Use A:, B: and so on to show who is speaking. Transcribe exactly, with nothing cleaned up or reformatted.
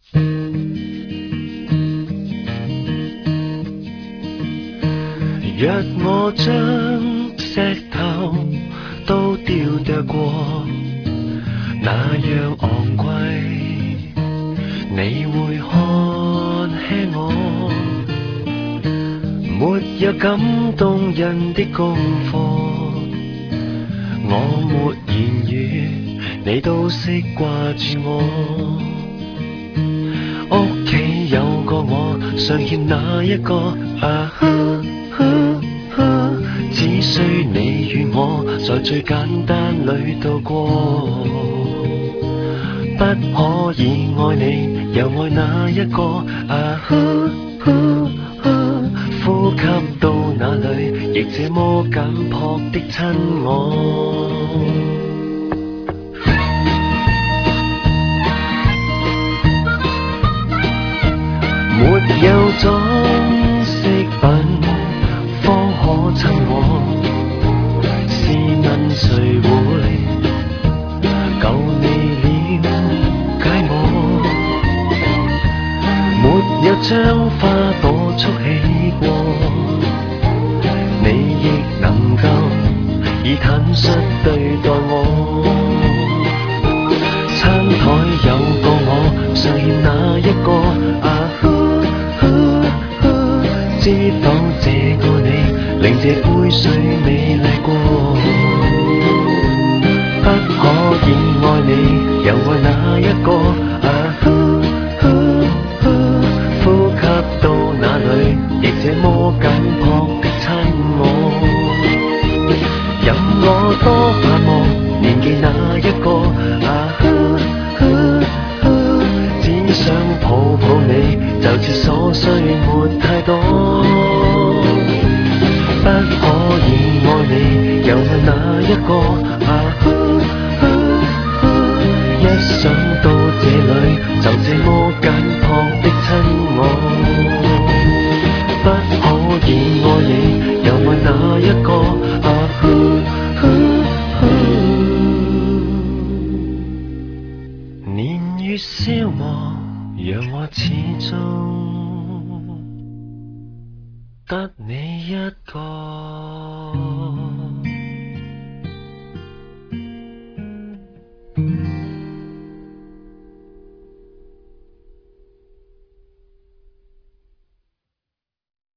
A: 若我將石頭都雕琢過，那樣昂貴，你會看輕我。沒有感動人的功課，我沒言語，你都識掛住我。屋企有個我，尚欠那一個啊哈哈哈，只需你與我在最簡單裏度過。不可以愛你，又愛那一個啊哈哈哈，呼吸到哪裏，亦這麼簡樸的親我。沒有裝飾品方可親我，試問誰會夠你了解我？沒有將花朵束起過，你亦能夠以坦率對待我。餐台有個我，尚欠那一個啊哈哈哈，知否這個你令這杯水美麗過。不可以愛你，又愛那一個啊哈哈哈，呼吸到哪裏，亦這麼簡樸的親我。任我多盼望年紀那一個啊哈哈哈，只想抱抱你，就似瑣碎沒太多。不可以愛你，又愛那一個啊哈哈哈，一想到這裏，就這麼簡樸的親我。不可以愛你，又愛那一個啊哈哈哈，年月消磨，讓我始終得你一個。